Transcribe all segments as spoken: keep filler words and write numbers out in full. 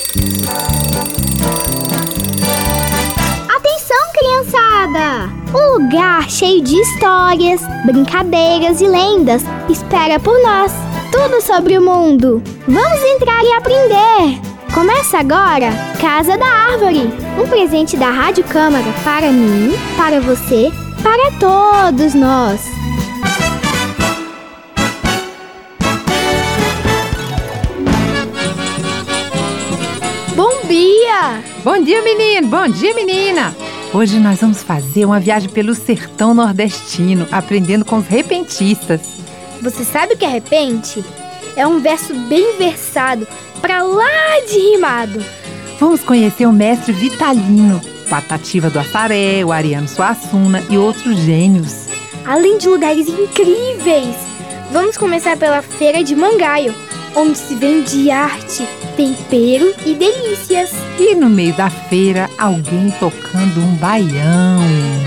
Atenção, criançada! Um lugar cheio de histórias, brincadeiras e lendas espera por nós. Tudo sobre o mundo. Vamos entrar e aprender! Começa agora Casa da Árvore, um presente da Rádio Câmara para mim, para você, para todos nós. Bom dia! Bom dia, menino! Bom dia, menina! Hoje nós vamos fazer uma viagem pelo sertão nordestino, aprendendo com os repentistas. Você sabe o que é repente? É um verso bem versado, pra lá de rimado. Vamos conhecer o mestre Vitalino, Patativa do Assaré, o Ariano Suassuna e outros gênios. Além de lugares incríveis, vamos começar pela Feira de Mangaio, onde se vende arte, tempero e delícias. E no meio da feira, alguém tocando um baião.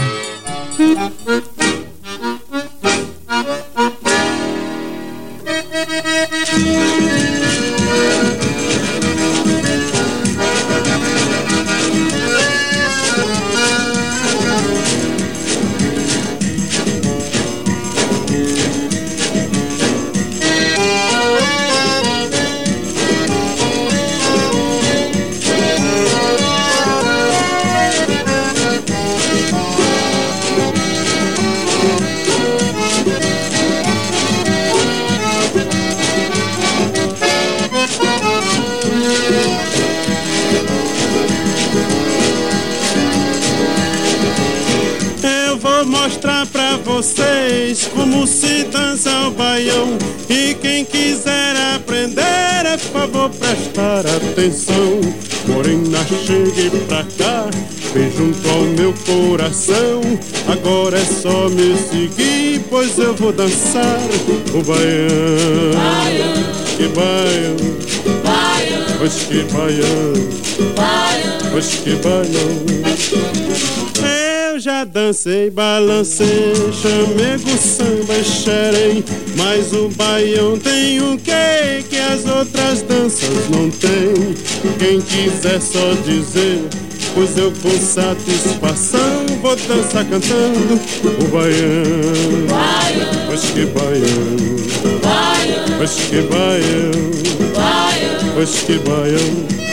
Mostrar pra vocês como se dança o baião. E quem quiser aprender, é favor prestar atenção. Morena, chegue pra cá, vem junto ao meu coração. Agora é só me seguir, pois eu vou dançar o baião. Baião, que baião, baião, pois que baião, baião, pois que baião. Eu já dancei, balancei, chamego, samba e xerém, mas o baião tem o quê que as outras danças não têm? Quem quiser só dizer, pois eu com satisfação vou dançar cantando o baião. Baião, pois que baião, baião, pois que baião, baião, pois que baião.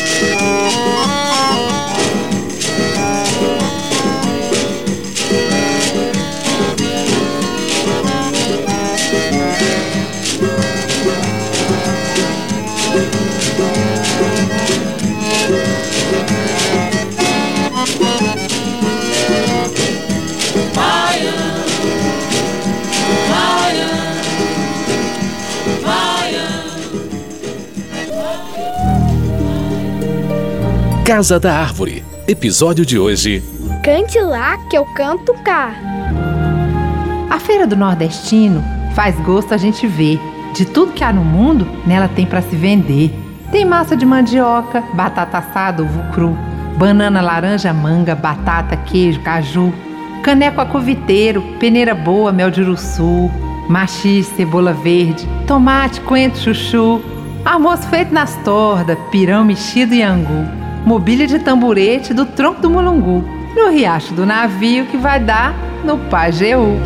Casa da Árvore. Episódio de hoje: Cante lá que eu canto cá. A Feira do Nordestino faz gosto a gente ver. De tudo que há no mundo, nela tem para se vender. Tem massa de mandioca, batata assada, ovo cru, banana, laranja, manga, batata, queijo, caju, caneco acoviteiro, peneira boa, mel de uruçu, maxixe, cebola verde, tomate, coentro, chuchu, almoço feito nas tordas, pirão mexido e angu, mobília de tamborete do tronco do mulungu, no riacho do navio que vai dar no Pajeú.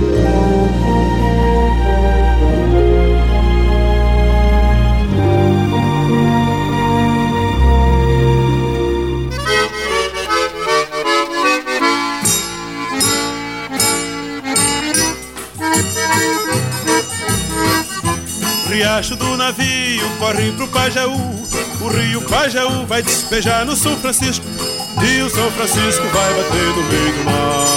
Riacho do navio corre pro Pajeú, o rio Pajeú vai despejar no São Francisco, e o São Francisco vai bater no meio do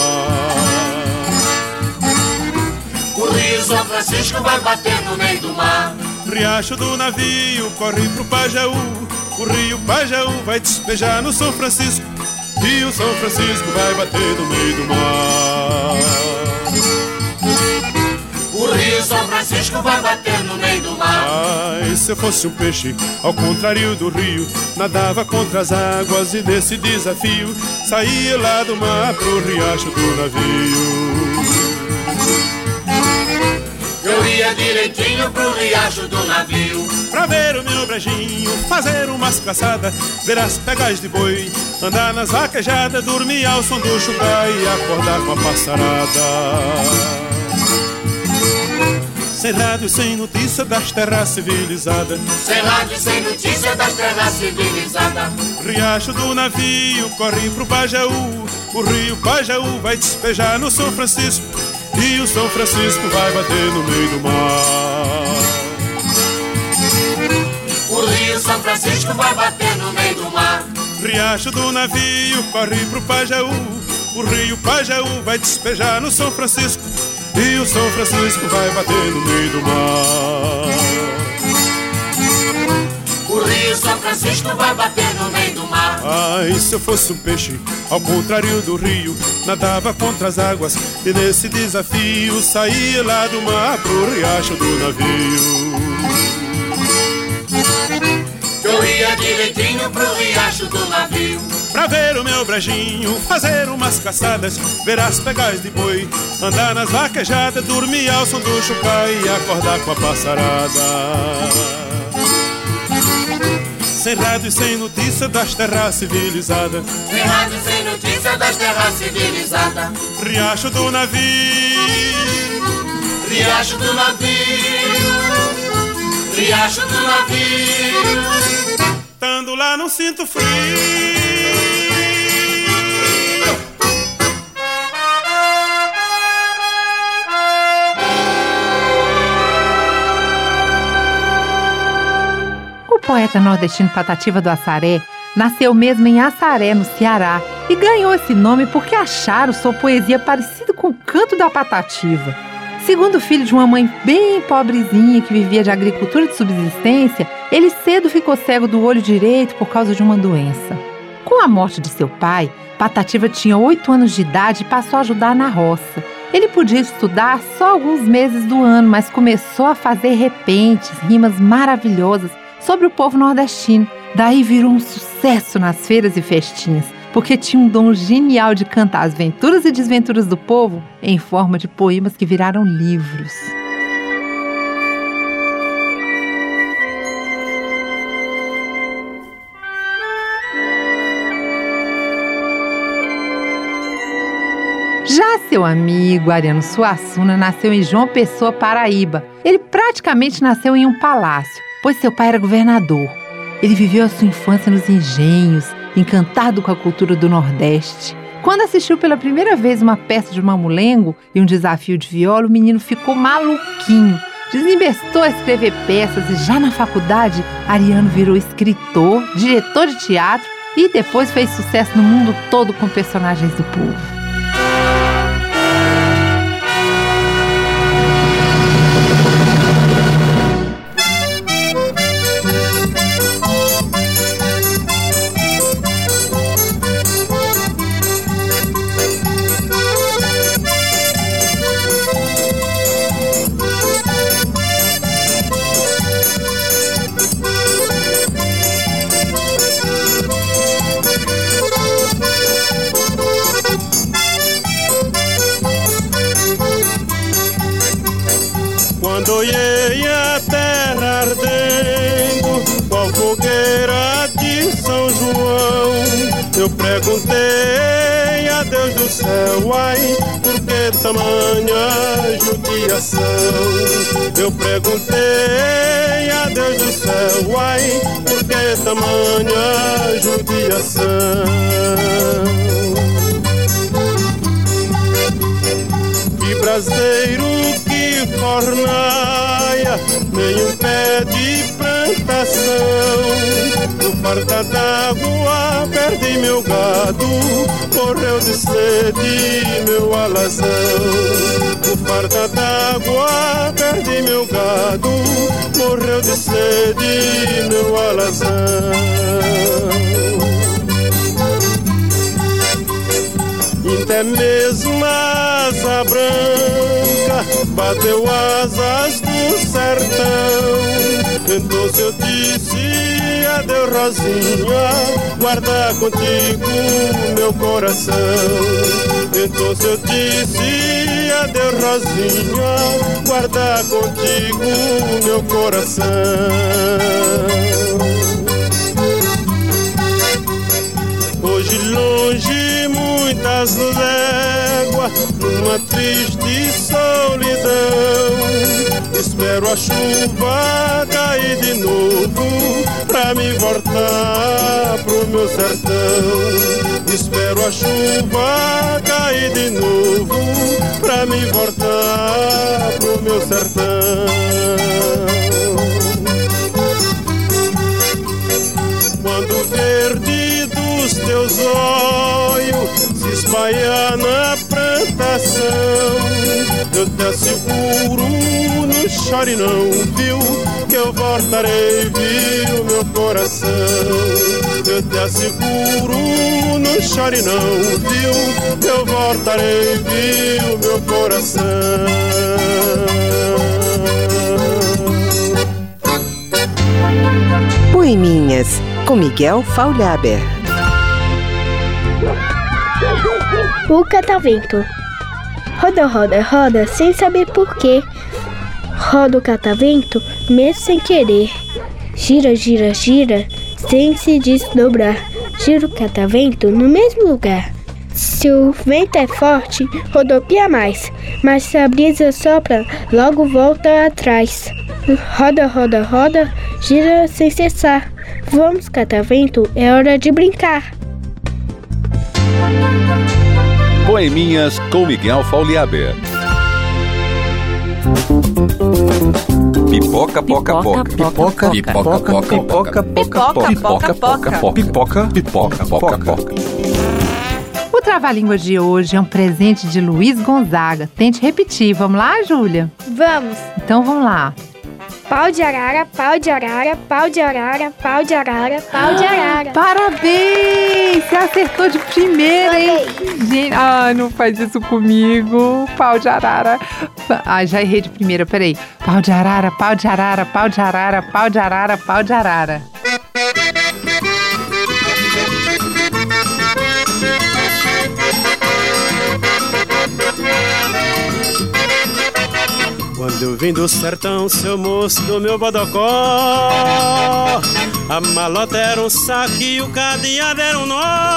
mar. O rio São Francisco vai bater no meio do mar. Riacho do navio corre pro Pajeú, o rio Pajeú vai despejar no São Francisco, e o São Francisco vai bater no meio do mar. O rio São Francisco vai bater no meio do mar. Ai, se eu fosse um peixe, ao contrário do rio, nadava contra as águas e nesse desafio saía lá do mar pro riacho do navio. Eu ia direitinho pro riacho do navio, pra ver o meu brejinho, fazer umas caçadas, ver as pegas de boi, andar nas vaquejadas, dormir ao som do chucá e acordar com a passarada. Sem rádio, sem notícia das terras civilizadas, sem rádio, sem notícia das terras civilizadas. Riacho do navio corre pro Pajeú, o rio Pajeú vai despejar no São Francisco, e o São Francisco vai bater no meio do mar. O rio São Francisco vai bater no meio do mar. Riacho do navio corre pro Pajeú, o rio Pajeú vai despejar no São Francisco, e o São Francisco vai bater no meio do mar. O rio São Francisco vai bater no meio do mar. Ai, se eu fosse um peixe, ao contrário do rio, nadava contra as águas, e nesse desafio saía lá do mar pro riacho do navio. Eu ia direitinho pro riacho do navio, pra ver o meu brejinho, fazer umas caçadas, ver as pegas de boi, andar nas vaquejadas, dormir ao som do chucá e acordar com a passarada. Sem rádio e sem notícia das terras civilizadas, sem rádio, sem notícia das terras civilizadas. Riacho do navio, riacho do navio, riacho do navio. Tando lá não sinto frio. O poeta nordestino Patativa do Assaré nasceu mesmo em Assaré, no Ceará, e ganhou esse nome porque acharam sua poesia parecida com o canto da Patativa. Segundo filho de uma mãe bem pobrezinha que vivia de agricultura de subsistência, ele cedo ficou cego do olho direito por causa de uma doença. Com a morte de seu pai, Patativa tinha oito anos de idade e passou a ajudar na roça. Ele podia estudar só alguns meses do ano, mas começou a fazer repentes, rimas maravilhosas sobre o povo nordestino. Daí virou um sucesso nas feiras e festinhas, porque tinha um dom genial de cantar as venturas e desventuras do povo em forma de poemas que viraram livros. Já seu amigo Ariano Suassuna nasceu em João Pessoa, Paraíba. Ele praticamente nasceu em um palácio, pois seu pai era governador. Ele viveu a sua infância nos engenhos, encantado com a cultura do Nordeste. Quando assistiu pela primeira vez uma peça de Mamulengo e um desafio de viola, o menino ficou maluquinho. Desinvestou a escrever peças e já na faculdade, Ariano virou escritor, diretor de teatro e depois fez sucesso no mundo todo com personagens do povo. Quando olhei a terra ardendo, qual fogueira de São João, eu perguntei a Deus do céu, ai, por que tamanha judiação? Eu perguntei a Deus do céu, ai, por que tamanha judiação? Que braseiro, que fornaia, nem um pé de plantação. No farta d'água perdi meu gado, morreu de sede meu alazão. No farta d'água perdi meu gado, morreu de sede meu alazão. Até mesmo a asa branca bateu asas do sertão. Então se eu disse adeus, Rosinha, guarda contigo meu coração. Então se eu disse adeus, Rosinha, guarda contigo meu coração. Hoje longe muitas léguas, numa triste solidão, espero a chuva cair de novo pra me voltar pro meu sertão. Espero a chuva cair de novo pra me voltar pro meu sertão. Quando verde dos teus olhos se espalhar na plantação, eu te asseguro, não chore não, viu, que eu voltarei, viu, meu coração. Eu te asseguro, não chore não, viu, que eu voltarei, viu, meu coração. Poeminhas, com Miguel Faulhaber. O catavento. Roda, roda, roda, sem saber porquê. Roda o catavento, mesmo sem querer. Gira, gira, gira, sem se desdobrar. Gira o catavento no mesmo lugar. Se o vento é forte, rodopia mais. Mas se a brisa sopra, logo volta atrás. Roda, roda, roda, gira sem cessar. Vamos, catavento, é hora de brincar. Poeminhas com Miguel Faulhaber. Pipoca, poca, poca. Pipoca, pipoca, poca, pipoca, poca, pipoca, poca, pipoca, pipoca, poca, poca. O Trava-Língua de hoje é um presente de Luiz Gonzaga. Tente repetir. Vamos lá, Júlia? Vamos. Então vamos lá. Pau de arara, pau de arara, pau de arara, pau de arara, pau de arara. Parabéns! Você acertou de primeira, hein? Gente, ah, não faz isso comigo. Pau de arara. Ah, já errei de primeira, peraí. Pau de arara, pau de arara, pau de arara, pau de arara, pau de arara. Quando eu vim do sertão, seu moço do meu bodocó, a malota era um saco e o cadeado era um nó.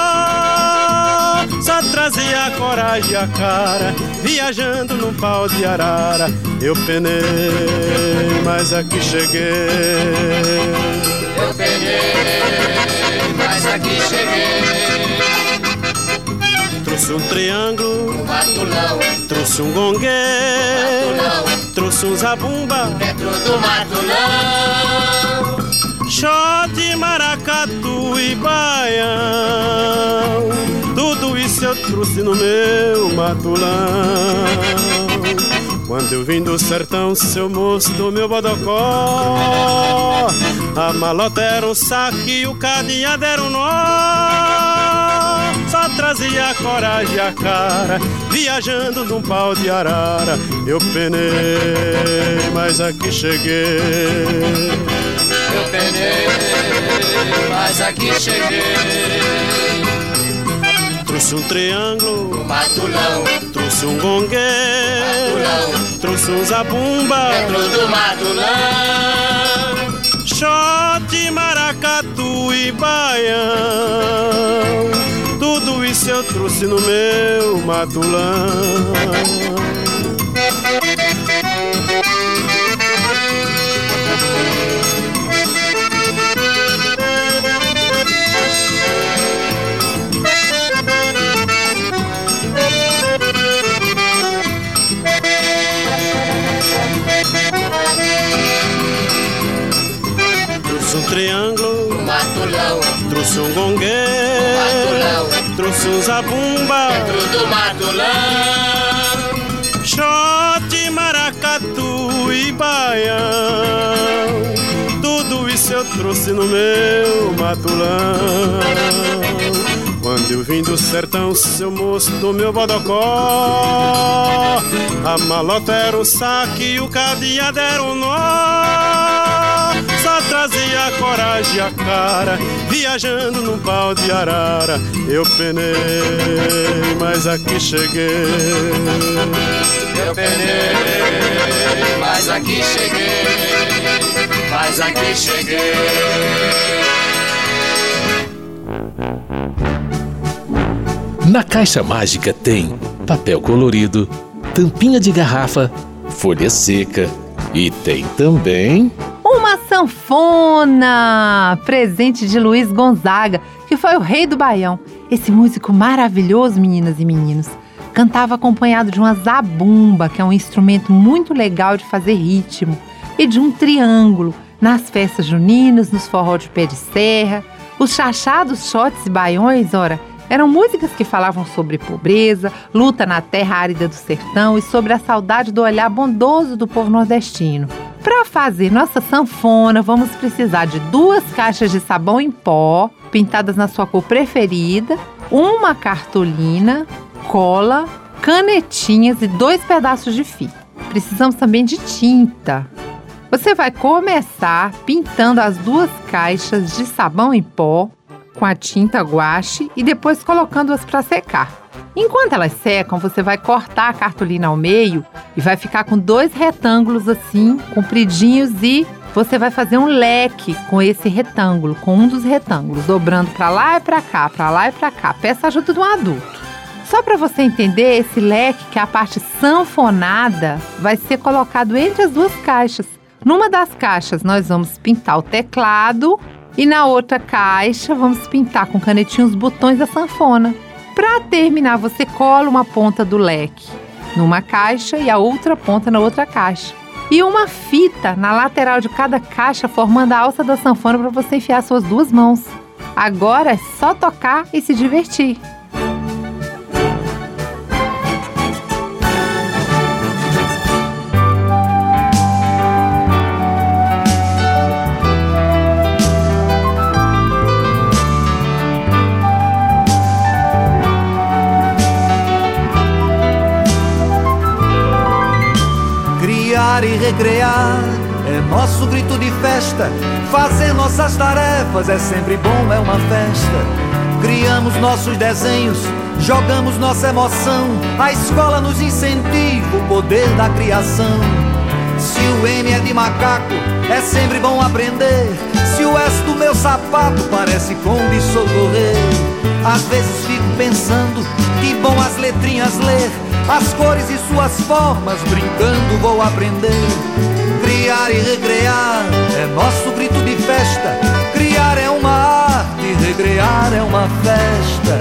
Só trazia a coragem e a cara, viajando num pau de arara. Eu penei, mas aqui cheguei. Eu penei, mas aqui cheguei. Trouxe um triângulo, um matulão, trouxe um gongue, matulão, trouxe um zabumba dentro do matulão. Xote, maracatu e baião, tudo isso eu trouxe no meu matulão. Quando eu vim do sertão, seu moço do meu bodocó, a malota era um saco e o cadeado era um nó. Só trazia a coragem e a cara, viajando num pau de arara. Eu penei, mas aqui cheguei. Eu penei, mas aqui cheguei. Trouxe um triângulo, um matulão, trouxe um gongue, matulão, trouxe um zabumba dentro do matulão. Xote, maracatu e baião, tudo isso eu trouxe no meu matulão. Trouxe um triângulo, um matulão, trouxe um gongue, um matulão, trouxe um zabumba dentro do matulão. Xote, maracatu e baião, tudo isso eu trouxe no meu matulão. Quando Eu vim do sertão, seu moço do meu bodocó. A malota era um saque e o cadeado era um nó. Só trazia a coragem e a cara, viajando num pau de arara. Eu penei, mas aqui cheguei. Eu penei, mas aqui cheguei. Mas aqui cheguei. Na caixa mágica tem papel colorido, tampinha de garrafa, folha seca e tem também uma sanfona, presente de Luiz Gonzaga, que foi o rei do Baião. Esse músico maravilhoso, meninas e meninos, cantava acompanhado de uma zabumba, que é um instrumento muito legal de fazer ritmo, e de um triângulo nas festas juninas, nos forró de pé de serra. Os chachados, shotes e baiões, ora, eram músicas que falavam sobre pobreza, luta na terra árida do sertão e sobre a saudade do olhar bondoso do povo nordestino. Para fazer nossa sanfona, vamos precisar de duas caixas de sabão em pó, pintadas na sua cor preferida, uma cartolina, cola, canetinhas e dois pedaços de fita. Precisamos também de tinta. Você vai começar pintando as duas caixas de sabão em pó com a tinta guache e depois colocando-as para secar. Enquanto elas secam, você vai cortar a cartolina ao meio e vai ficar com dois retângulos assim, compridinhos, e você vai fazer um leque com esse retângulo, com um dos retângulos, dobrando para lá e para cá, para lá e para cá. Peça a ajuda de um adulto. Só para você entender, esse leque, que é a parte sanfonada, vai ser colocado entre as duas caixas. Numa das caixas nós vamos pintar o teclado e na outra caixa vamos pintar com canetinha os botões da sanfona. Para terminar, você cola uma ponta do leque numa caixa e a outra ponta na outra caixa. E uma fita na lateral de cada caixa, formando a alça da sanfona para você enfiar suas duas mãos. Agora é só tocar e se divertir. E recrear é nosso grito de festa. Fazer nossas tarefas é sempre bom, é uma festa. Criamos nossos desenhos, jogamos nossa emoção. A escola nos incentiva o poder da criação. Se o M é de macaco, é sempre bom aprender. Se o S do meu sapato parece com me socorrer. Às vezes fico pensando que bom as letrinhas ler. As cores e suas formas, brincando vou aprender. Criar e recrear é nosso grito de festa. Criar é uma arte, recrear é uma festa.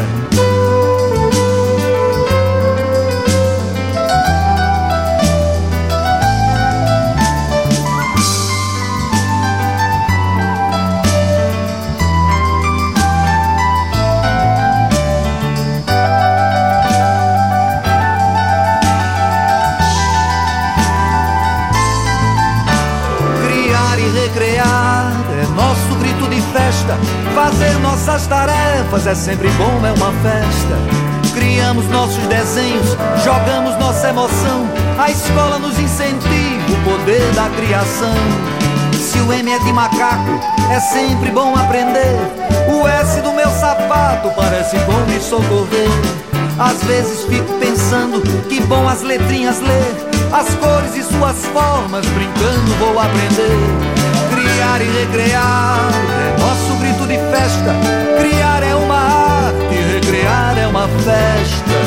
Fazer nossas tarefas é sempre bom, é uma festa. Criamos nossos desenhos, jogamos nossa emoção. A escola nos incentiva o poder da criação. Se o M é de macaco, é sempre bom aprender. O S do meu sapato parece bom me socorrer. Às vezes fico pensando que bom as letrinhas ler. As cores e suas formas, brincando vou aprender. Criar e recrear é nosso grito de festa. Criar é uma arte, recrear é uma festa.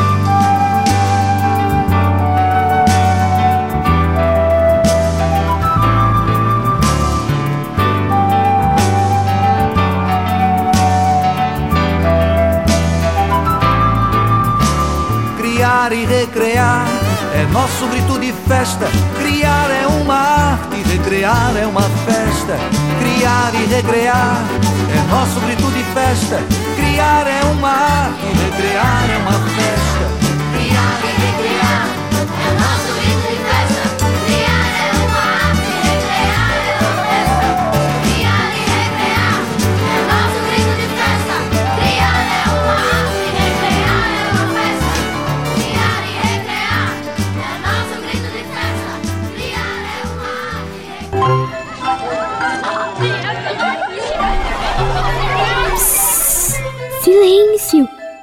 Criar e recrear é nosso grito de festa. Criar é uma arte, recrear é uma festa. Criar e recrear é nosso grito de festa. Criar é uma arte, recrear é uma festa. Criar e recrear é nosso grito de festa. Criar é uma arte, recrear é uma festa. Criar e recrear é nosso grito de festa. Criar é uma arte.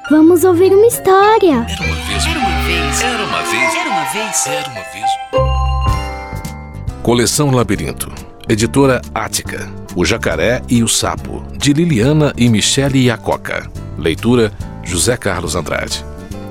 Vamos ouvir uma história. Era uma vez, era uma vez, era uma vez, era uma vez, era uma vez. Coleção Labirinto. Editora Ática. O Jacaré e o Sapo, de Liliana e Michele Iacoca. Leitura José Carlos Andrade.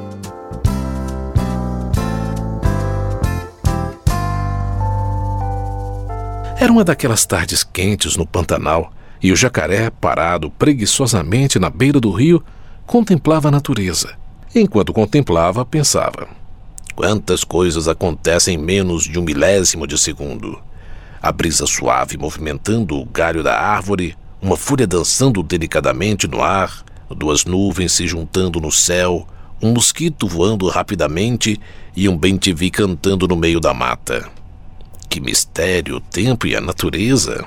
Era uma daquelas tardes quentes no Pantanal e o jacaré, parado preguiçosamente na beira do rio, contemplava a natureza. Enquanto contemplava, pensava: quantas coisas acontecem em menos de um milésimo de segundo. A brisa suave movimentando o galho da árvore, uma fúria dançando delicadamente no ar, duas nuvens se juntando no céu, um mosquito voando rapidamente e um bem-te-vi cantando no meio da mata. Que mistério o tempo e a natureza!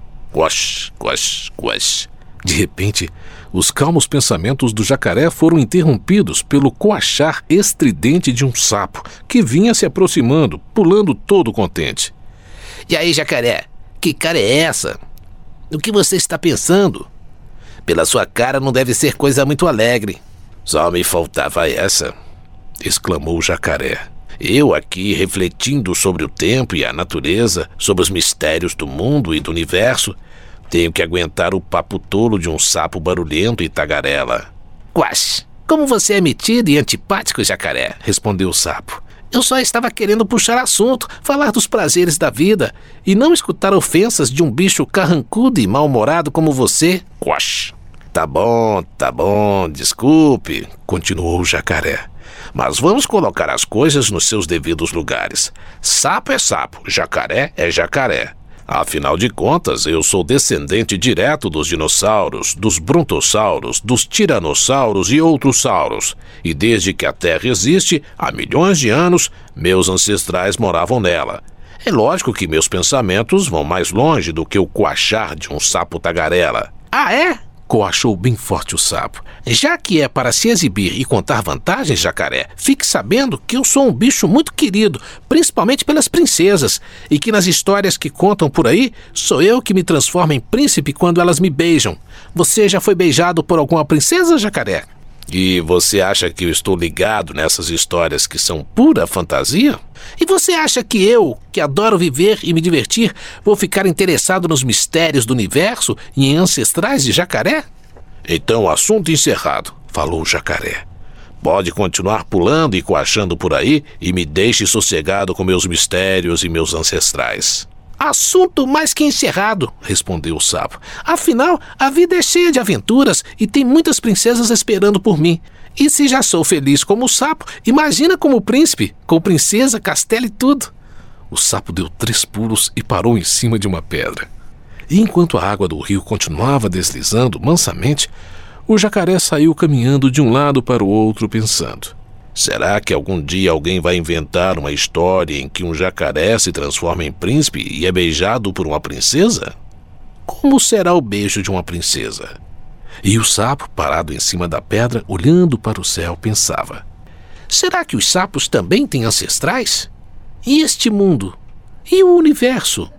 Quash, quash, quash. De repente, os calmos pensamentos do jacaré foram interrompidos pelo coachar estridente de um sapo que vinha se aproximando, pulando todo contente. E aí, jacaré, que cara é essa? O que você está pensando? Pela sua cara não deve ser coisa muito alegre. Só me faltava essa, exclamou o jacaré. Eu aqui refletindo sobre o tempo e a natureza, sobre os mistérios do mundo e do universo, tenho que aguentar o papo tolo de um sapo barulhento e tagarela. Quash, como você é metido e antipático, jacaré, respondeu o sapo. Eu só estava querendo puxar assunto, falar dos prazeres da vida e não escutar ofensas de um bicho carrancudo e mal-humorado como você. Quash. Tá bom, tá bom, desculpe, continuou o jacaré. Mas vamos colocar as coisas nos seus devidos lugares. Sapo é sapo, jacaré é jacaré. Afinal de contas, eu sou descendente direto dos dinossauros, dos brontossauros, dos tiranossauros e outros sauros. E desde que a Terra existe, há milhões de anos, meus ancestrais moravam nela. É lógico que meus pensamentos vão mais longe do que o coachar de um sapo tagarela. Ah, é? Coachou bem forte o sapo. Já que é para se exibir e contar vantagens, jacaré, fique sabendo que eu sou um bicho muito querido, principalmente pelas princesas, e que nas histórias que contam por aí, sou eu que me transformo em príncipe quando elas me beijam. Você já foi beijado por alguma princesa, jacaré? E você acha que eu estou ligado nessas histórias que são pura fantasia? E você acha que eu, que adoro viver e me divertir, vou ficar interessado nos mistérios do universo e em ancestrais de jacaré? Então, assunto encerrado, falou o jacaré. Pode continuar pulando e coachando por aí e me deixe sossegado com meus mistérios e meus ancestrais. Assunto mais que encerrado, respondeu o sapo. Afinal, a vida é cheia de aventuras e tem muitas princesas esperando por mim. E se já sou feliz como o sapo, imagina como príncipe, com princesa, castelo e tudo. O sapo deu três pulos e parou em cima de uma pedra. E enquanto a água do rio continuava deslizando mansamente, o jacaré saiu caminhando de um lado para o outro pensando: será que algum dia alguém vai inventar uma história em que um jacaré se transforma em príncipe e é beijado por uma princesa? Como será o beijo de uma princesa? E o sapo, parado em cima da pedra, olhando para o céu, pensava: será que os sapos também têm ancestrais? E este mundo? E o universo?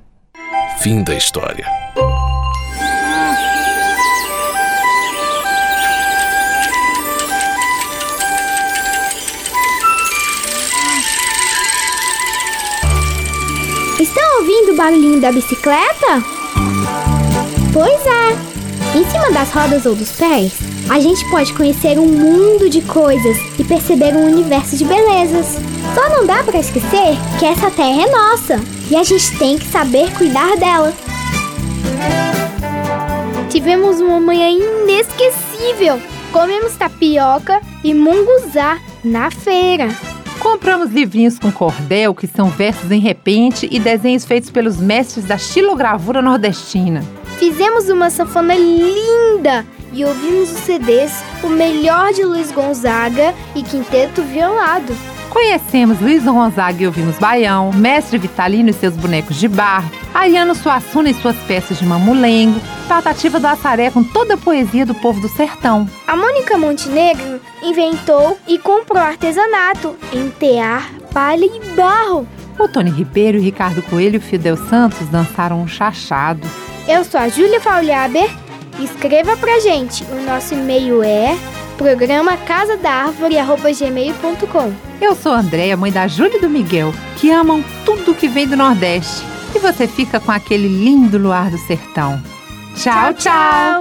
Fim da história. Estão ouvindo o barulhinho da bicicleta? Pois é! Em cima das rodas ou dos pés, a gente pode conhecer um mundo de coisas e perceber um universo de belezas. Só não dá pra esquecer que essa terra é nossa e a gente tem que saber cuidar dela. Tivemos uma manhã inesquecível. Comemos tapioca e munguzá na feira. Compramos livrinhos com cordel, que são versos em repente e desenhos feitos pelos mestres da xilogravura nordestina. Fizemos uma sanfona linda e ouvimos os C Ds O Melhor de Luiz Gonzaga e Quinteto Violado. Conhecemos Luiz Gonzaga e ouvimos Baião, Mestre Vitalino e seus bonecos de barro, Ariano Suassuna e suas peças de mamulengo, Patativa do Assaré com toda a poesia do povo do sertão. A Mônica Montenegro inventou e comprou artesanato em tear, palha e barro. O Tony Ribeiro e Ricardo Coelho e o Fidel Santos dançaram um chachado. Eu sou a Júlia Faulhaber. Escreva pra gente. O nosso e-mail é Programa casa da árvore arroba gmail ponto com. Eu sou a Andréia, mãe da Júlia e do Miguel, que amam tudo que vem do Nordeste. E você fica com aquele lindo luar do sertão. Tchau, tchau! tchau.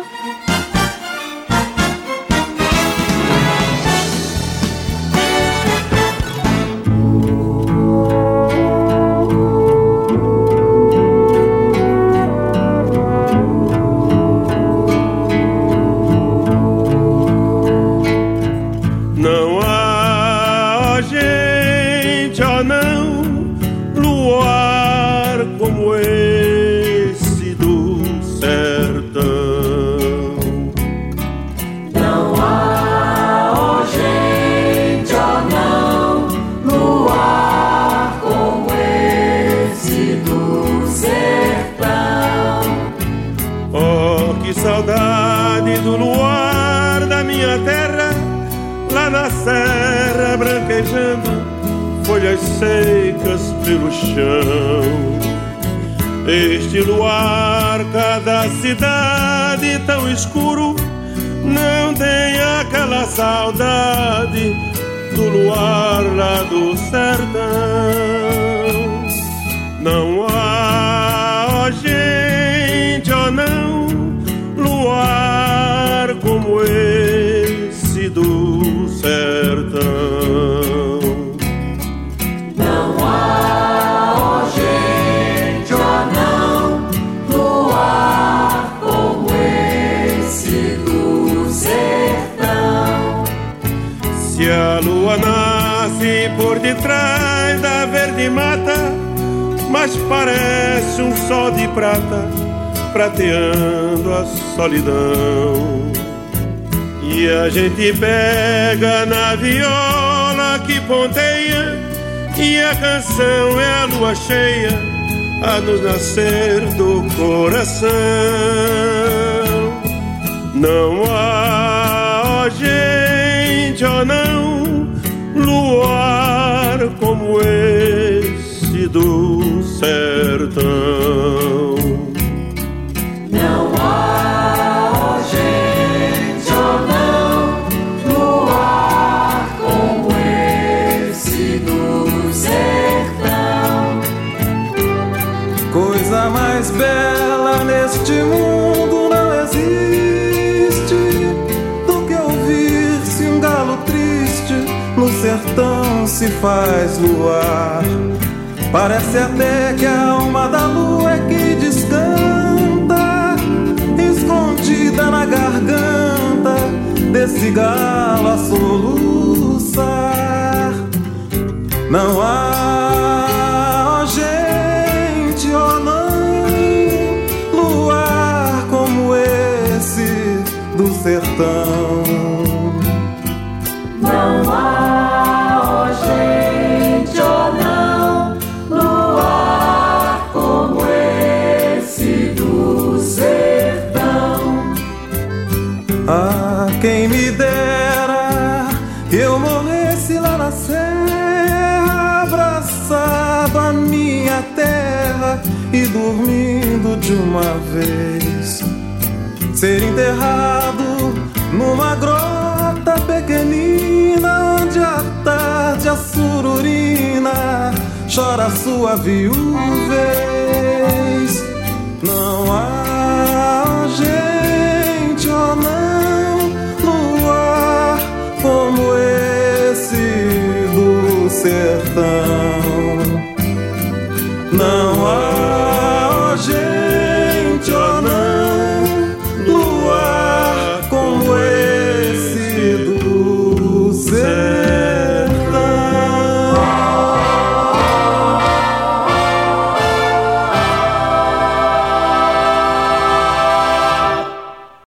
Saudade do luar da minha terra, lá na serra branquejando, folhas secas pelo chão. Este luar, cada cidade tão escuro, não tem aquela saudade do luar lá do sertão. Não há, ó gente, ó não, luar como esse do sertão. Não há, ó gente, ó não, luar como esse do sertão. Se a lua nasce por detrás da verde mata, mas parece um sol de prata prateando a solidão. E a gente pega na viola que ponteia, e a canção é a lua cheia a nos nascer do coração. Não há, ó gente, ó não, luar como esse do sertão. Não há, ó gente, ó não, luar como esse do sertão. Coisa mais bela neste mundo não existe do que ouvir-se um galo triste no sertão se faz luar. Parece até que a alma da lua é que descanta, escondida na garganta desse galo a soluçar. Não há, ó gente, ó não, luar como esse do sertão. Não há, ó gente, ó não, luar como esse do sertão. Ah, quem me dera eu morresse lá na serra, abraçado à minha terra e dormindo de uma vez, ser enterrado numa grota pequenina onde à tarde a sururina chora sua viuvez. Não há, ó gente, ó não, luar como esse do sertão. Não há